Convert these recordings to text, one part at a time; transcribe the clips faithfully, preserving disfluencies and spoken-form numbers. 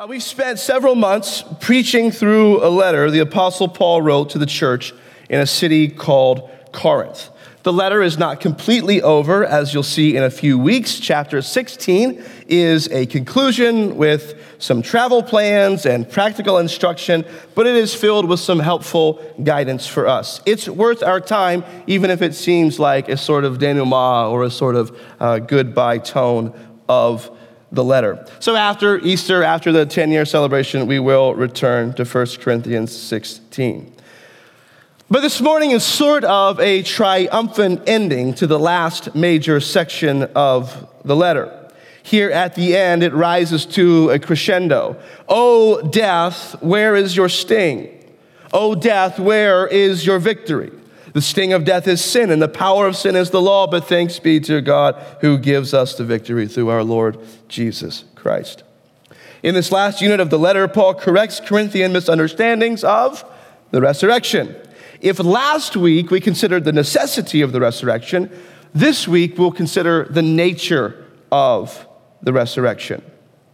Uh, we've spent several months preaching through a letter the Apostle Paul wrote to the church in a city called Corinth. The letter is not completely over, as you'll see in a few weeks. Chapter sixteen is a conclusion with some travel plans and practical instruction, but it is filled with some helpful guidance for us. It's worth our time, even if it seems like a sort of denouement or a sort of uh, goodbye tone of the letter. So after Easter, after the ten-year celebration, we will return to First Corinthians sixteen. But this morning is sort of a triumphant ending to the last major section of the letter. Here at the end, it rises to a crescendo. O death, where is your sting? O death, where is your victory? The sting of death is sin, and the power of sin is the law, but thanks be to God who gives us the victory through our Lord Jesus Christ. In this last unit of the letter, Paul corrects Corinthian misunderstandings of the resurrection. If last week we considered the necessity of the resurrection, this week we'll consider the nature of the resurrection.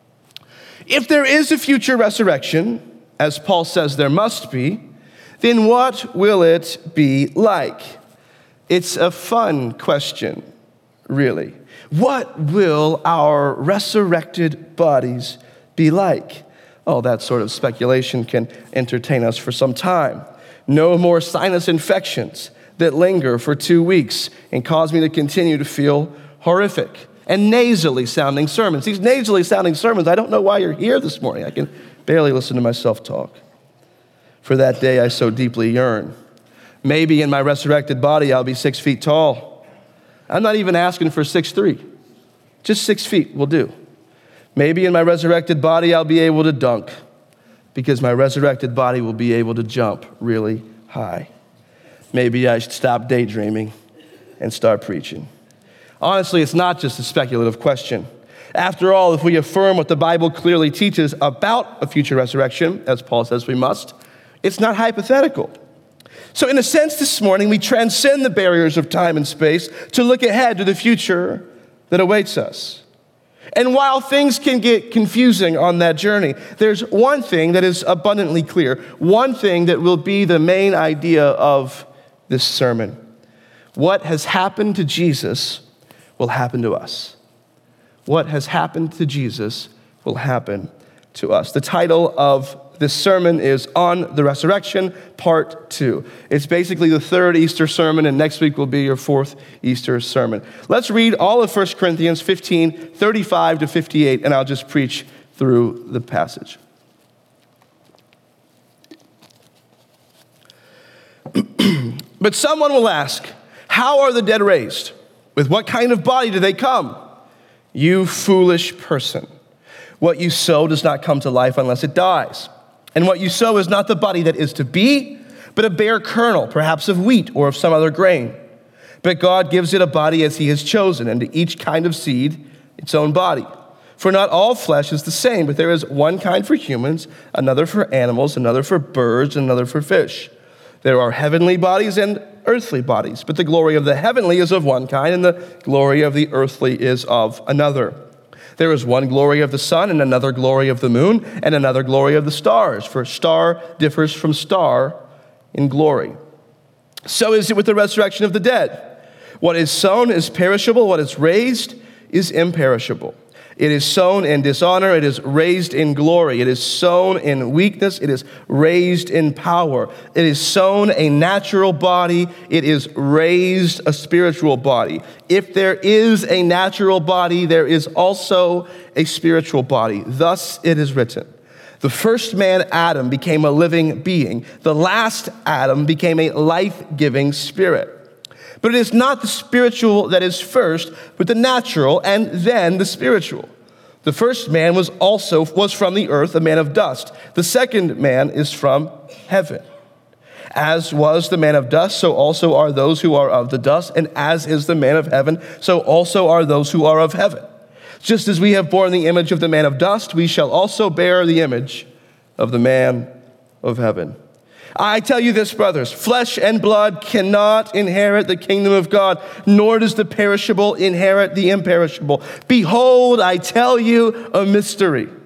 If there is a future resurrection, as Paul says there must be, then what will it be like? It's a fun question, really. What will our resurrected bodies be like? Oh, that sort of speculation can entertain us for some time. No more sinus infections that linger for two weeks and cause me to continue to feel horrific. And nasally sounding sermons. These nasally sounding sermons, I don't know why you're here this morning. I can barely listen to myself talk. For that day I so deeply yearn. Maybe in my resurrected body I'll be six feet tall. I'm not even asking for six three. Just six feet will do. Maybe in my resurrected body I'll be able to dunk, because my resurrected body will be able to jump really high. Maybe I should stop daydreaming and start preaching. Honestly, it's not just a speculative question. After all, if we affirm what the Bible clearly teaches about a future resurrection, as Paul says we must, it's not hypothetical. So in a sense, this morning, we transcend the barriers of time and space to look ahead to the future that awaits us. And while things can get confusing on that journey, there's one thing that is abundantly clear, one thing that will be the main idea of this sermon. What has happened to Jesus will happen to us. What has happened to Jesus will happen to us. The title of this sermon is On the Resurrection, Part Two. It's basically the third Easter sermon, and next week will be your fourth Easter sermon. Let's read all of First Corinthians fifteen, thirty-five to fifty-eight, and I'll just preach through the passage. But someone will ask, how are the dead raised? With what kind of body do they come? You foolish person. What you sow does not come to life unless it dies. And what you sow is not the body that is to be, but a bare kernel, perhaps of wheat or of some other grain. But God gives it a body as he has chosen, and to each kind of seed its own body. For not all flesh is the same, but there is one kind for humans, another for animals, another for birds, and another for fish. There are heavenly bodies and earthly bodies, but the glory of the heavenly is of one kind, and the glory of the earthly is of another. There is one glory of the sun, and another glory of the moon, and another glory of the stars, for star differs from star in glory. So is it with the resurrection of the dead. What is sown is perishable, what is raised is imperishable. It is sown in dishonor, it is raised in glory. It is sown in weakness, it is raised in power. It is sown a natural body, it is raised a spiritual body. If there is a natural body, there is also a spiritual body. Thus it is written, the first man, Adam, became a living being. The last Adam became a life-giving spirit. But it is not the spiritual that is first, but the natural, and then the spiritual. The first man was also was from the earth, a man of dust. The second man is from heaven. As was the man of dust, so also are those who are of the dust, and as is the man of heaven, so also are those who are of heaven. Just as we have borne the image of the man of dust, we shall also bear the image of the man of heaven. I tell you this, brothers, flesh and blood cannot inherit the kingdom of God, nor does the perishable inherit the imperishable. Behold, I tell you a mystery.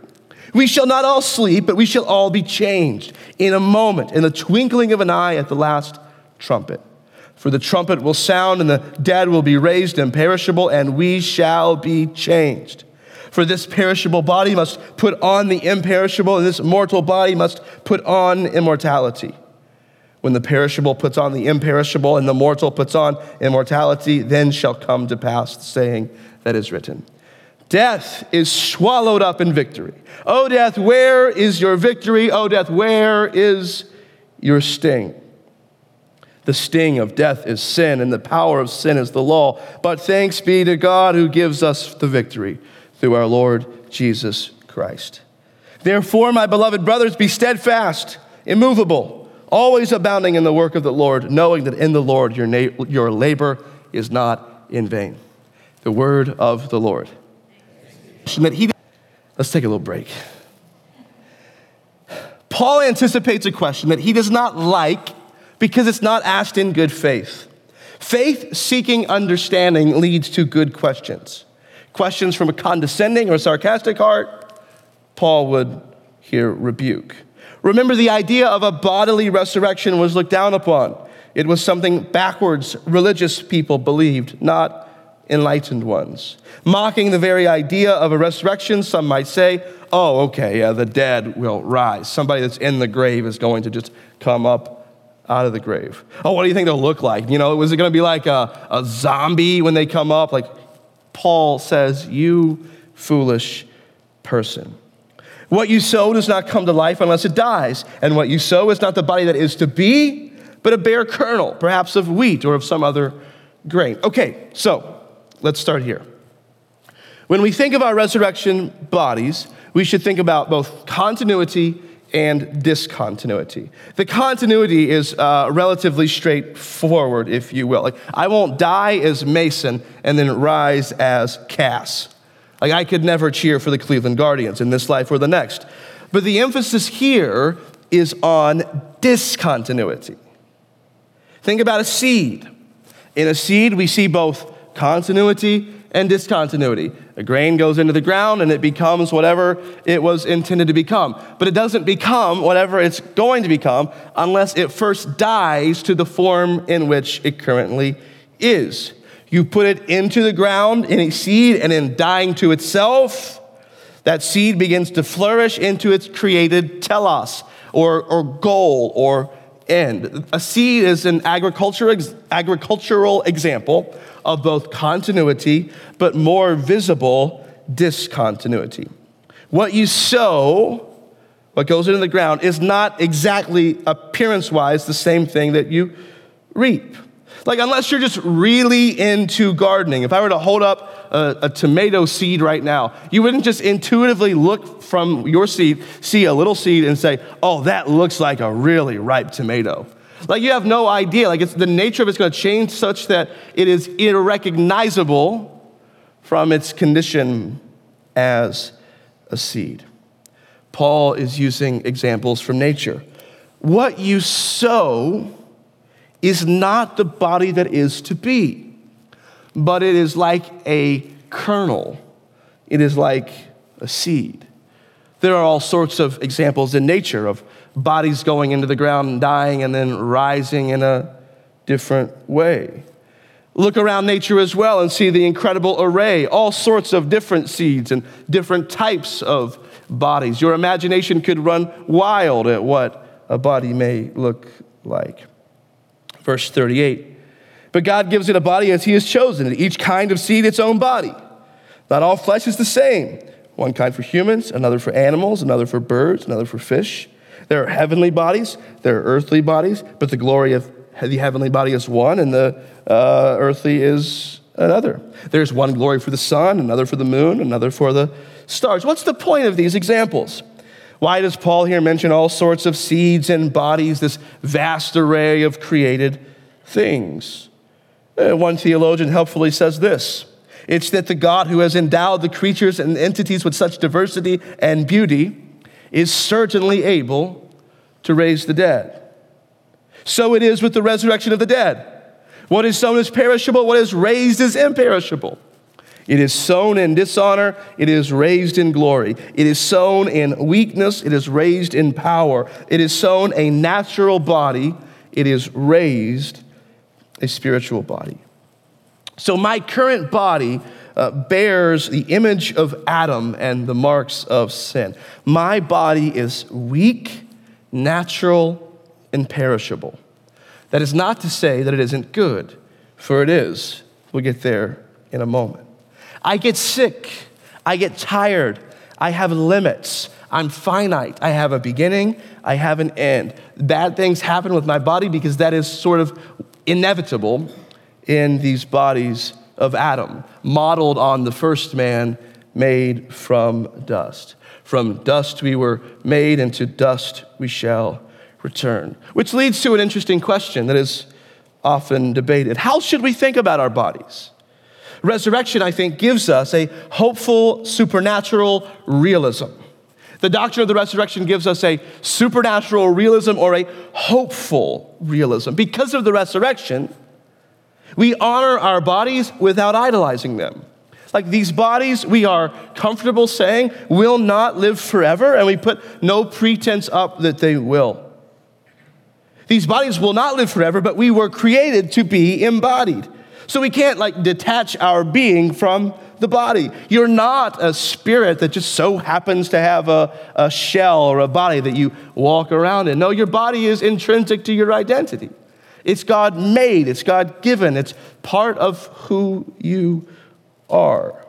We shall not all sleep, but we shall all be changed in a moment, in the twinkling of an eye at the last trumpet. For the trumpet will sound, and the dead will be raised imperishable, and we shall be changed. For this perishable body must put on the imperishable, and this mortal body must put on immortality. When the perishable puts on the imperishable, and the mortal puts on immortality, then shall come to pass the saying that is written. Death is swallowed up in victory. O death, where is your victory? O death, where is your sting? The sting of death is sin, and the power of sin is the law. But thanks be to God who gives us the victory through our Lord Jesus Christ. Therefore, my beloved brothers, be steadfast, immovable, always abounding in the work of the Lord, knowing that in the Lord your, na- your labor is not in vain. The word of the Lord. That he, let's take a little break. Paul anticipates a question that he does not like because it's not asked in good faith. Faith-seeking understanding leads to good questions. Questions from a condescending or sarcastic heart, Paul would here rebuke. Remember, the idea of a bodily resurrection was looked down upon. It was something backwards religious people believed, not enlightened ones. Mocking the very idea of a resurrection, some might say, oh, okay, yeah, the dead will rise. Somebody that's in the grave is going to just come up out of the grave. Oh, what do you think they'll look like? You know, was it going to be like a, a zombie when they come up? Like Paul says, you foolish person. What you sow does not come to life unless it dies. And what you sow is not the body that is to be, but a bare kernel, perhaps of wheat or of some other grain. Okay, so let's start here. When we think of our resurrection bodies, we should think about both continuity and discontinuity. The continuity is uh, relatively straightforward, if you will. Like, I won't die as Mason and then rise as Cass. Like, I could never cheer for the Cleveland Guardians in this life or the next. But the emphasis here is on discontinuity. Think about a seed. In a seed, we see both continuity and discontinuity. A grain goes into the ground and it becomes whatever it was intended to become. But it doesn't become whatever it's going to become unless it first dies to the form in which it currently is. You put it into the ground in a seed, and in dying to itself, that seed begins to flourish into its created telos, or, or goal, or end. A seed is an agriculture, agricultural example of both continuity, but more visible discontinuity. What you sow, what goes into the ground, is not exactly appearance-wise the same thing that you reap. Like, unless you're just really into gardening, if I were to hold up a, a tomato seed right now, you wouldn't just intuitively look from your seed, see a little seed and say, oh, that looks like a really ripe tomato. Like, you have no idea. Like, it's the nature of it's going to change such that it is irrecognizable from its condition as a seed. Paul is using examples from nature. What you sow is not the body that is to be, but it is like a kernel. It is like a seed. There are all sorts of examples in nature of bodies going into the ground and dying and then rising in a different way. Look around nature as well and see the incredible array, all sorts of different seeds and different types of bodies. Your imagination could run wild at what a body may look like. Verse thirty-eight, but God gives it a body as he has chosen it, each kind of seed its own body. Not all flesh is the same. One kind for humans, another for animals, another for birds, another for fish. There are heavenly bodies, there are earthly bodies, but the glory of the heavenly body is one, and the uh, earthly is another. There's one glory for the sun, another for the moon, another for the stars. What's the point of these examples? Why does Paul here mention all sorts of seeds and bodies, this vast array of created things? Uh, one theologian helpfully says this: it's that the God who has endowed the creatures and entities with such diversity and beauty is certainly able to raise the dead. So it is with the resurrection of the dead. What is sown is perishable, what is raised is imperishable. It is sown in dishonor, it is raised in glory. It is sown in weakness, it is raised in power. It is sown a natural body, it is raised a spiritual body. So my current body uh, bears the image of Adam and the marks of sin. My body is weak, natural, and perishable. That is not to say that it isn't good, for it is. We'll get there in a moment. I get sick, I get tired, I have limits, I'm finite, I have a beginning, I have an end. Bad things happen with my body because that is sort of inevitable in these bodies of Adam, modeled on the first man made from dust. From dust we were made, and to dust we shall return. Which leads to an interesting question that is often debated. How should we think about our bodies? Resurrection, I think, gives us a hopeful, supernatural realism. The doctrine of the resurrection gives us a supernatural realism or a hopeful realism. Because of the resurrection, we honor our bodies without idolizing them. Like these bodies, we are comfortable saying, will not live forever, and we put no pretense up that they will. These bodies will not live forever, but we were created to be embodied. So we can't like detach our being from the body. You're not a spirit that just so happens to have a, a shell or a body that you walk around in. No, your body is intrinsic to your identity. It's God made, it's God given, it's part of who you are.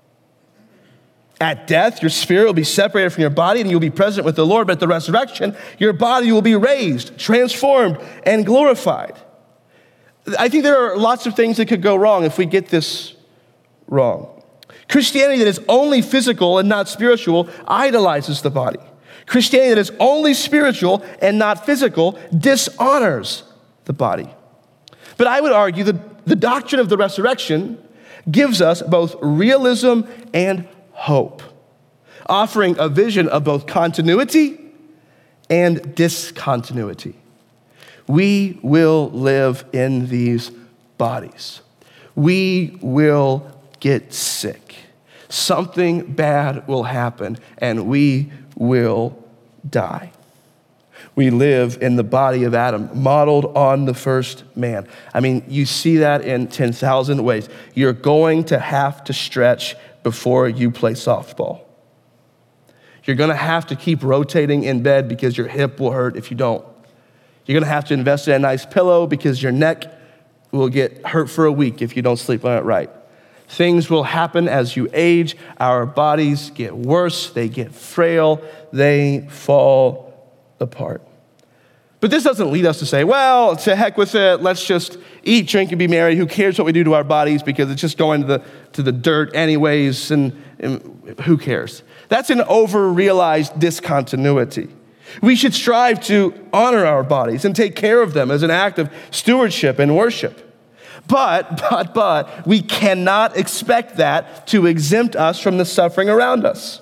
At death, your spirit will be separated from your body and you'll be present with the Lord, but at the resurrection, your body will be raised, transformed, and glorified. I think there are lots of things that could go wrong if we get this wrong. Christianity that is only physical and not spiritual idolizes the body. Christianity that is only spiritual and not physical dishonors the body. But I would argue that the doctrine of the resurrection gives us both realism and hope, offering a vision of both continuity and discontinuity. We will live in these bodies. We will get sick. Something bad will happen, and we will die. We live in the body of Adam, modeled on the first man. I mean, you see that in ten thousand ways. You're going to have to stretch before you play softball. You're going to have to keep rotating in bed because your hip will hurt if you don't. You're going to have to invest in a nice pillow because your neck will get hurt for a week if you don't sleep on it right. Things will happen as you age. Our bodies get worse. They get frail. They fall apart. But this doesn't lead us to say, well, to heck with it. Let's just eat, drink, and be merry. Who cares what we do to our bodies because it's just going to the, to the dirt anyways, and, and who cares? That's an over-realized discontinuity. We should strive to honor our bodies and take care of them as an act of stewardship and worship. But, but, but, we cannot expect that to exempt us from the suffering around us.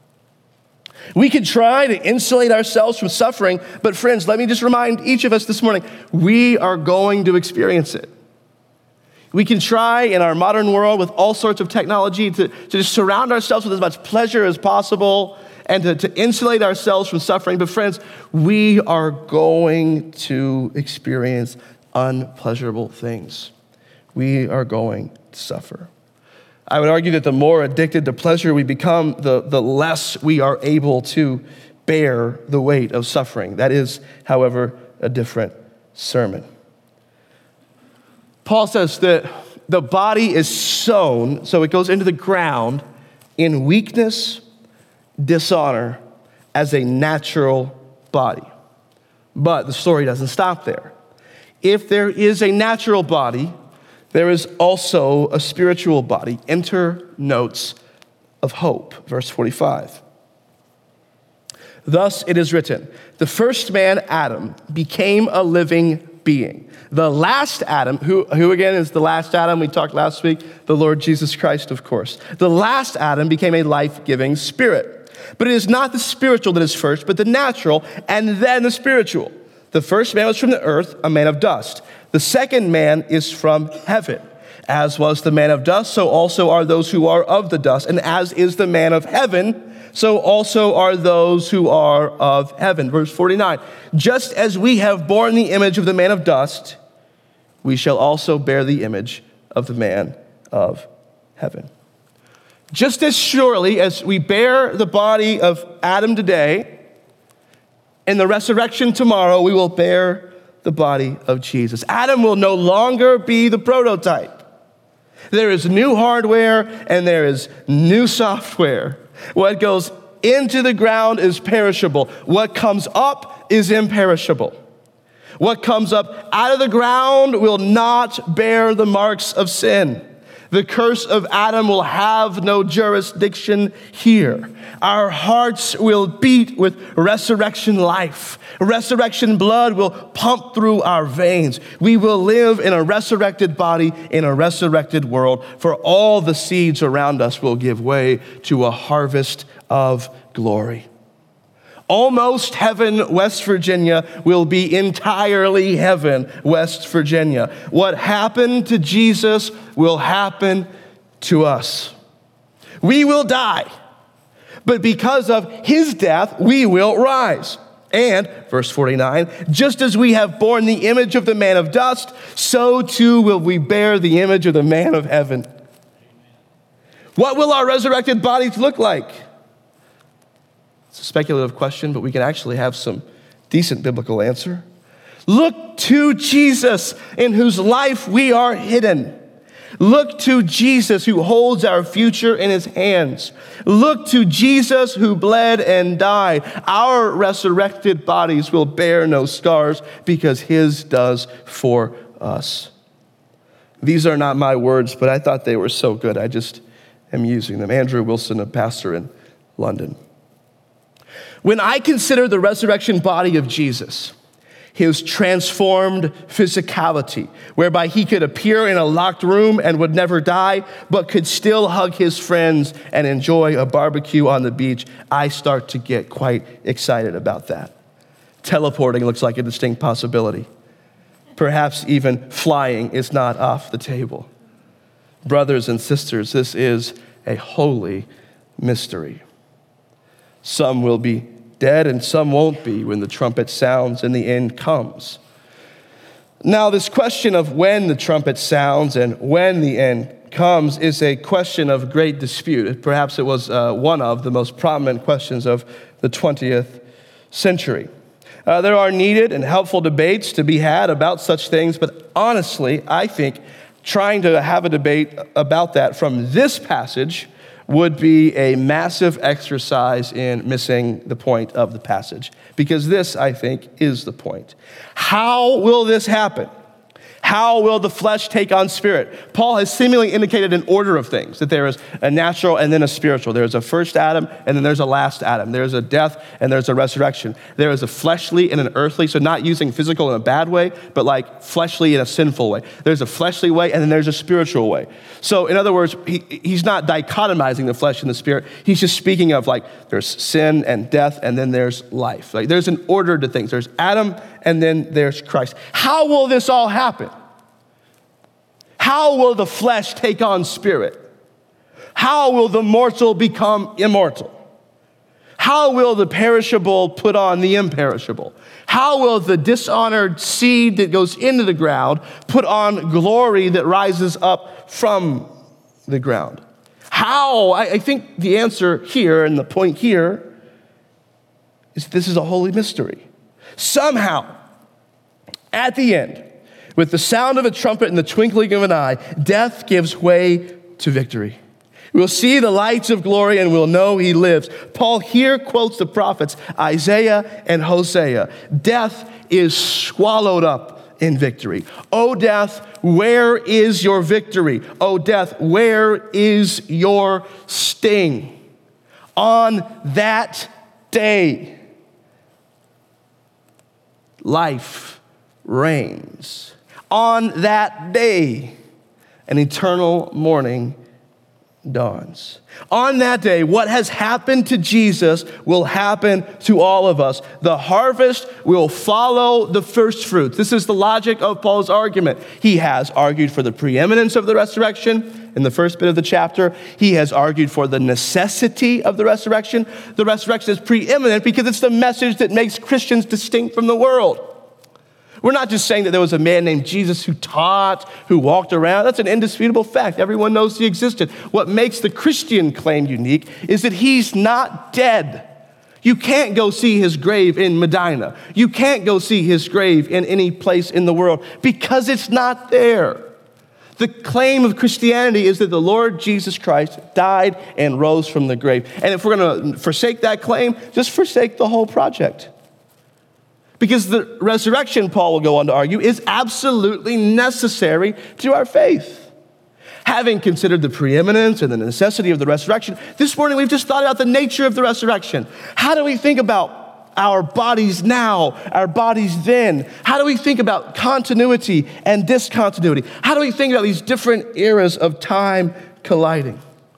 We can try to insulate ourselves from suffering, but friends, let me just remind each of us this morning, we are going to experience it. We can try in our modern world with all sorts of technology to, to just surround ourselves with as much pleasure as possible and to, to insulate ourselves from suffering. But friends, we are going to experience unpleasurable things. We are going to suffer. I would argue that the more addicted to pleasure we become, the, the less we are able to bear the weight of suffering. That is, however, a different sermon. Paul says that the body is sown, so it goes into the ground in weakness, dishonor, as a natural body. But the story doesn't stop there. If there is a natural body, there is also a spiritual body. Enter notes of hope. Verse forty-five. Thus it is written, the first man, Adam, became a living being. The last Adam, who, who again is the last Adam? We talked last week, the Lord Jesus Christ, of course. The last Adam became a life-giving spirit. But it is not the spiritual that is first, but the natural, and then the spiritual. The first man was from the earth, a man of dust. The second man is from heaven. As was the man of dust, so also are those who are of the dust. And as is the man of heaven, so also are those who are of heaven. Verse forty-nine, just as we have borne the image of the man of dust, we shall also bear the image of the man of heaven. Just as surely as we bear the body of Adam today, in the resurrection tomorrow, we will bear the body of Jesus. Adam will no longer be the prototype. There is new hardware and there is new software. What goes into the ground is perishable. What comes up is imperishable. What comes up out of the ground will not bear the marks of sin. The curse of Adam will have no jurisdiction here. Our hearts will beat with resurrection life. Resurrection blood will pump through our veins. We will live in a resurrected body in a resurrected world, for all the seeds around us will give way to a harvest of glory. Almost heaven, West Virginia will be entirely heaven, West Virginia. What happened to Jesus will happen to us. We will die, but because of his death, we will rise. And, verse forty-nine, just as we have borne the image of the man of dust, so too will we bear the image of the man of heaven. What will our resurrected bodies look like? It's a speculative question, but we can actually have some decent biblical answer. Look to Jesus, in whose life we are hidden. Look to Jesus, who holds our future in his hands. Look to Jesus, who bled and died. Our resurrected bodies will bear no scars because his does for us. These are not my words, but I thought they were so good, I just am using them. Andrew Wilson, a pastor in London. When I consider the resurrection body of Jesus, his transformed physicality, whereby he could appear in a locked room and would never die, but could still hug his friends and enjoy a barbecue on the beach, I start to get quite excited about that. Teleporting looks like a distinct possibility. Perhaps even flying is not off the table. Brothers and sisters, this is a holy mystery. Some will be dead and some won't be when the trumpet sounds and the end comes. Now, this question of when the trumpet sounds and when the end comes is a question of great dispute. Perhaps it was uh, one of the most prominent questions of the twentieth century. Uh, there are needed and helpful debates to be had about such things, but honestly, I think trying to have a debate about that from this passage would be a massive exercise in missing the point of the passage. Because this, I think, is the point. How will this happen? How will the flesh take on spirit? Paul has seemingly indicated an order of things, that there is a natural and then a spiritual. There's a first Adam and then there's a last Adam. There's a death and there's a resurrection. There is a fleshly and an earthly, so not using physical in a bad way, but like fleshly in a sinful way. There's a fleshly way and then there's a spiritual way. So in other words, he, he's not dichotomizing the flesh and the spirit. He's just speaking of like there's sin and death and then there's life. Like there's an order to things. There's Adam and then there's Christ. How will this all happen? How will the flesh take on spirit? How will the mortal become immortal? How will the perishable put on the imperishable? How will the dishonored seed that goes into the ground put on glory that rises up from the ground? How? I, I think the answer here and the point here is this is a holy mystery. Somehow, at the end, with the sound of a trumpet and the twinkling of an eye, death gives way to victory. We'll see the lights of glory and we'll know he lives. Paul here quotes the prophets Isaiah and Hosea. Death is swallowed up in victory. O death, where is your victory? O death, where is your sting? On that day, life reigns. On that day, an eternal mourning dawns. On that day, what has happened to Jesus will happen to all of us. The harvest will follow the first fruits. This is the logic of Paul's argument. He has argued for the preeminence of the resurrection in the first bit of the chapter. He has argued for the necessity of the resurrection. The resurrection is preeminent because it's the message that makes Christians distinct from the world. We're not just saying that there was a man named Jesus who taught, who walked around. That's an indisputable fact. Everyone knows he existed. What makes the Christian claim unique is that he's not dead. You can't go see his grave in Medina. You can't go see his grave in any place in the world because it's not there. The claim of Christianity is that the Lord Jesus Christ died and rose from the grave. And if we're going to forsake that claim, just forsake the whole project. Because the resurrection, Paul will go on to argue, is absolutely necessary to our faith. Having considered the preeminence and the necessity of the resurrection, this morning we've just thought about the nature of the resurrection. How do we think about our bodies now, our bodies then? How do we think about continuity and discontinuity? How do we think about these different eras of time colliding?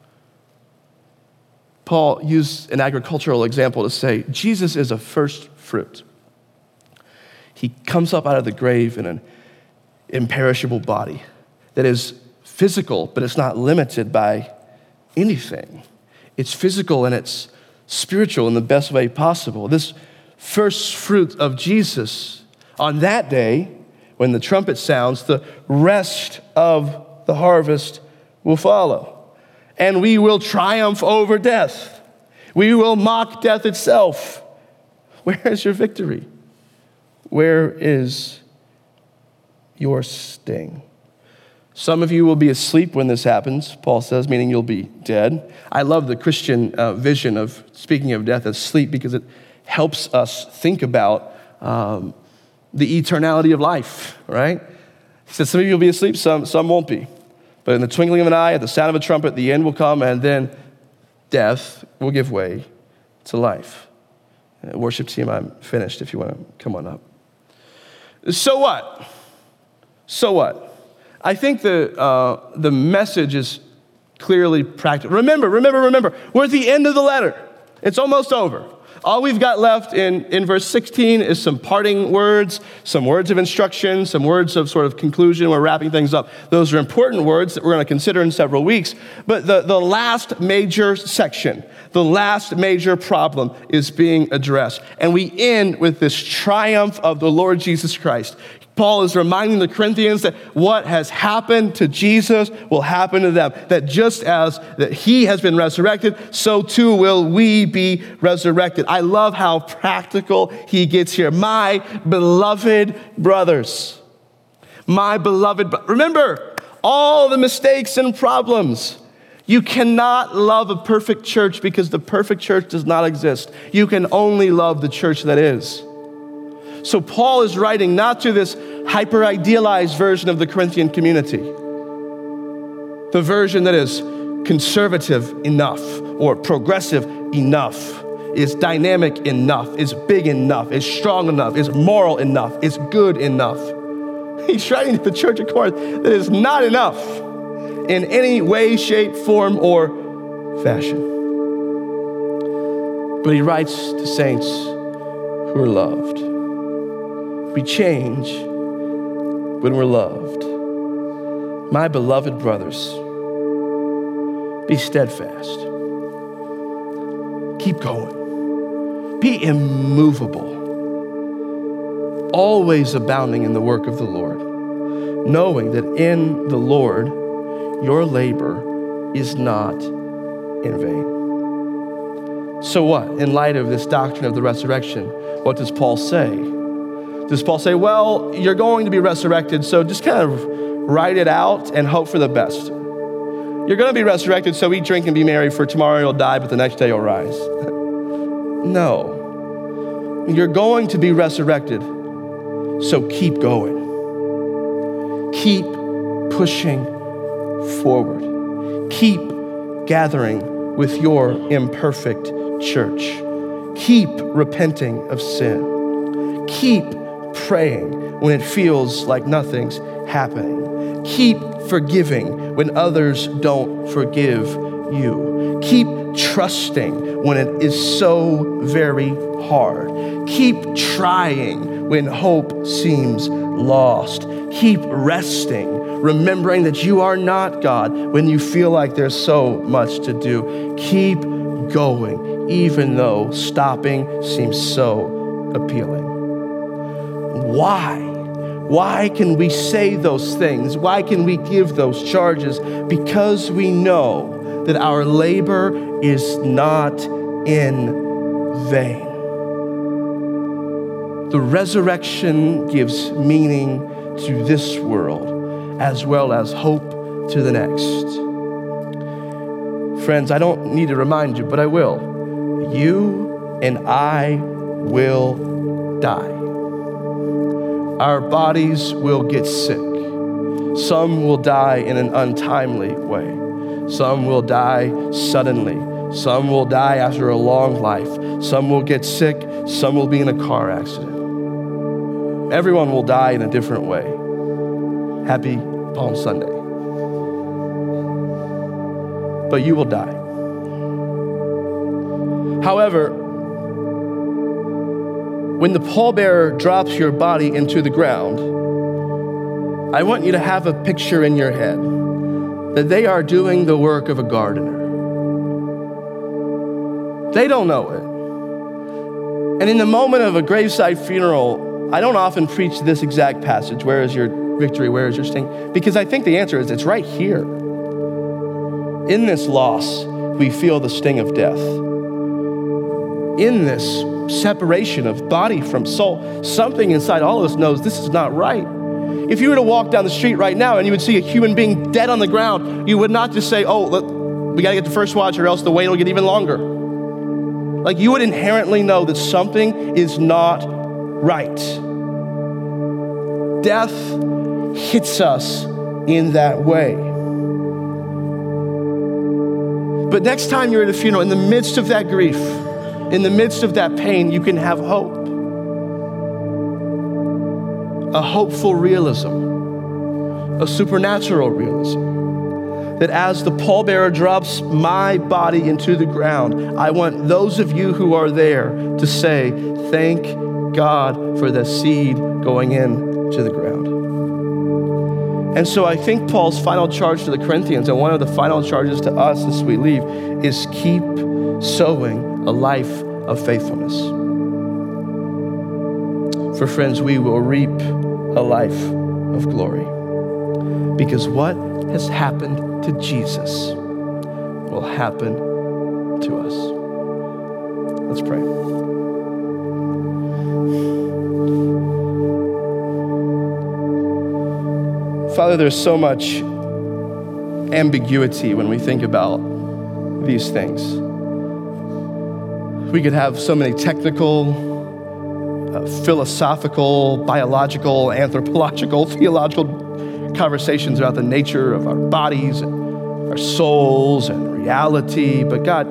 Paul used an agricultural example to say, Jesus is a first fruit. He comes up out of the grave in an imperishable body that is physical, but it's not limited by anything. It's physical and it's spiritual in the best way possible. This first fruit of Jesus, on that day, when the trumpet sounds, the rest of the harvest will follow. And we will triumph over death. We will mock death itself. Where is your victory? Where is your sting? Some of you will be asleep when this happens, Paul says, meaning you'll be dead. I love the Christian uh, vision of speaking of death as sleep because it helps us think about um, the eternality of life, right? He says some of you will be asleep, some, some won't be. But in the twinkling of an eye, at the sound of a trumpet, the end will come, and then death will give way to life. Uh, worship team, I'm finished if you want to come on up. So what? So what? I think the uh, the message is clearly practical. Remember, remember, remember, we're at the end of the letter. It's almost over. All we've got left in, in verse sixteen is some parting words, some words of instruction, some words of sort of conclusion. We're wrapping things up. Those are important words that we're going to consider in several weeks. But the, the last major section, the last major problem is being addressed. And we end with this triumph of the Lord Jesus Christ. Paul is reminding the Corinthians that what has happened to Jesus will happen to them. That just as that he has been resurrected, so too will we be resurrected. I love how practical he gets here. My beloved brothers, my beloved, remember all the mistakes and problems. You cannot love a perfect church because the perfect church does not exist. You can only love the church that is. So Paul is writing not to this hyper-idealized version of the Corinthian community, the version that is conservative enough or progressive enough, is dynamic enough, is big enough, is strong enough, is moral enough, is good enough. He's writing to the church of Corinth that is not enough in any way, shape, form, or fashion. But he writes to saints who are loved. We change when we're loved. My beloved brothers, be steadfast. Keep going. Be immovable. Always abounding in the work of the Lord, knowing that in the Lord your labor is not in vain. So what? In light of this doctrine of the resurrection, what does Paul say? Does Paul say, well, you're going to be resurrected, so just kind of write it out and hope for the best? You're going to be resurrected, so eat, drink, and be merry, for tomorrow you'll die, but the next day you'll rise. No. You're going to be resurrected, so keep going. Keep pushing forward. Keep gathering with your imperfect church. Keep repenting of sin. Keep praying when it feels like nothing's happening. Keep forgiving when others don't forgive you. Keep trusting when it is so very hard. Keep trying when hope seems lost. Keep resting, remembering that you are not God when you feel like there's so much to do. Keep going, even though stopping seems so appealing. Why? Why can we say those things? Why can we give those charges? Because we know that our labor is not in vain. The resurrection gives meaning to this world as well as hope to the next. Friends, I don't need to remind you, but I will. You and I will die. Our bodies will get sick. Some will die in an untimely way. Some will die suddenly. Some will die after a long life. Some will get sick. Some will be in a car accident. Everyone will die in a different way. Happy Palm Sunday. But you will die. However, when the pallbearer drops your body into the ground, I want you to have a picture in your head that they are doing the work of a gardener. They don't know it. And in the moment of a graveside funeral, I don't often preach this exact passage, where is your victory, where is your sting? Because I think the answer is it's right here. In this loss, we feel the sting of death. In this separation of body from soul, something inside all of us knows this is not right. If you were to walk down the street right now and you would see a human being dead on the ground, you would not just say, oh, look, we gotta get the first watch or else the wait will get even longer. Like, you would inherently know that something is not right. Death hits us in that way. But next time you're at a funeral, in the midst of that grief, in the midst of that pain, you can have hope. A hopeful realism, a supernatural realism. That as the pallbearer drops my body into the ground, I want those of you who are there to say, thank God for the seed going into the ground. And so I think Paul's final charge to the Corinthians, and one of the final charges to us as we leave, is keep sowing a life of faithfulness. For friends, we will reap a life of glory. Because what has happened to Jesus will happen to us. Let's pray. Father, there's so much ambiguity when we think about these things. We could have so many technical, uh, philosophical, biological, anthropological, theological conversations about the nature of our bodies and our souls and reality. But God,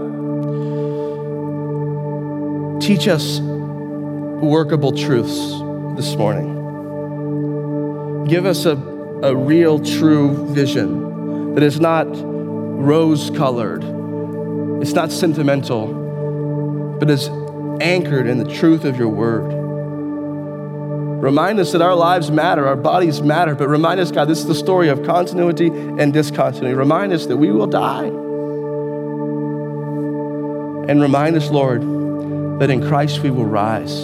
teach us workable truths this morning. Give us a, a real, true vision that is not rose-colored. It's not sentimental, but is anchored in the truth of your word. Remind us that our lives matter, our bodies matter, but remind us, God, this is the story of continuity and discontinuity. Remind us that we will die. And remind us, Lord, that in Christ we will rise.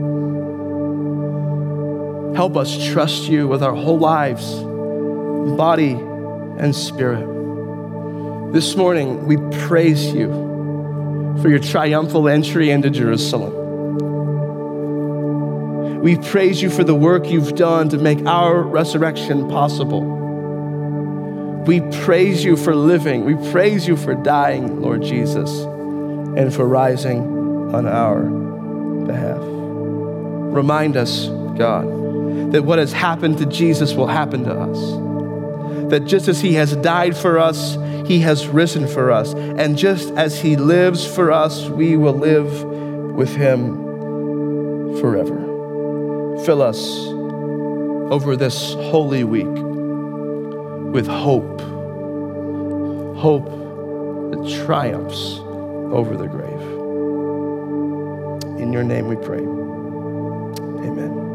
Help us trust you with our whole lives, body and spirit. This morning, we praise you for your triumphal entry into Jerusalem. We praise you for the work you've done to make our resurrection possible. We praise you for living. We praise you for dying, Lord Jesus, and for rising on our behalf. Remind us, God, that what has happened to Jesus will happen to us. That just as he has died for us, he has risen for us. And just as he lives for us, we will live with him forever. Fill us over this holy week with hope. Hope that triumphs over the grave. In your name we pray. Amen.